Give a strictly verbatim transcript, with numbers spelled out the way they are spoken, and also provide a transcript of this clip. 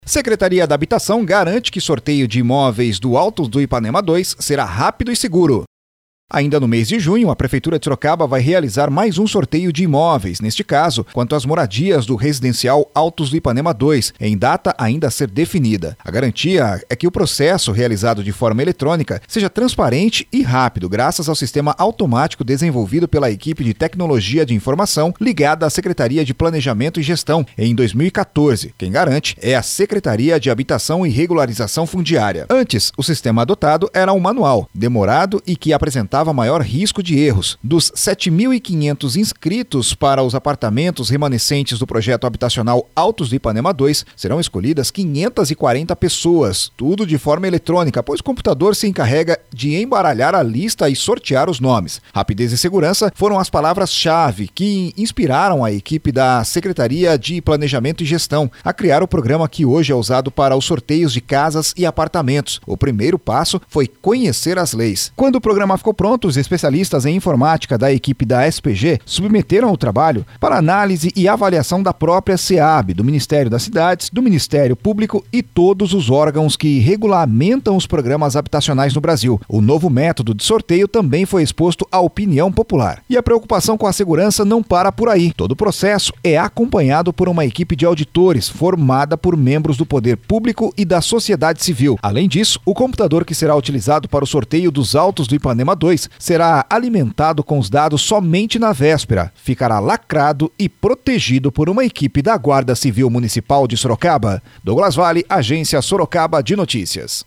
Secretaria da Habitação garante que sorteio de imóveis do Altos do Ipanema dois será rápido e seguro. Ainda no mês de junho, a Prefeitura de Sorocaba vai realizar mais um sorteio de imóveis, neste caso, quanto às moradias do residencial Altos do Ipanema dois, em data ainda a ser definida. A garantia é que o processo, realizado de forma eletrônica, seja transparente e rápido, graças ao sistema automático desenvolvido pela equipe de tecnologia de informação ligada à Secretaria de Planejamento e Gestão, em dois mil e quatorze. Quem garante é a Secretaria de Habitação e Regularização Fundiária. Antes, o sistema adotado era um manual, demorado e que apresentava maior risco de erros. Dos sete mil e quinhentos inscritos para os apartamentos remanescentes do projeto habitacional Altos do Ipanema dois, serão escolhidas quinhentas e quarenta pessoas, tudo de forma eletrônica, pois o computador se encarrega de embaralhar a lista e sortear os nomes. Rapidez e segurança foram as palavras-chave que inspiraram a equipe da Secretaria de Planejamento e Gestão a criar o programa que hoje é usado para os sorteios de casas e apartamentos. O primeiro passo foi conhecer as leis. Quando o programa ficou pronto, os especialistas em informática da equipe da S P G submeteram o trabalho para análise e avaliação da própria SEAB, do Ministério das Cidades, do Ministério Público e todos os órgãos que regulamentam os programas habitacionais no Brasil. O novo método de sorteio também foi exposto à opinião popular. E a preocupação com a segurança não para por aí. Todo o processo é acompanhado por uma equipe de auditores formada por membros do poder público e da sociedade civil. Além disso, o computador que será utilizado para o sorteio dos Altos do Ipanema dois será alimentado com os dados somente na véspera. Ficará lacrado e protegido por uma equipe da Guarda Civil Municipal de Sorocaba. Douglas Vale, Agência Sorocaba de Notícias.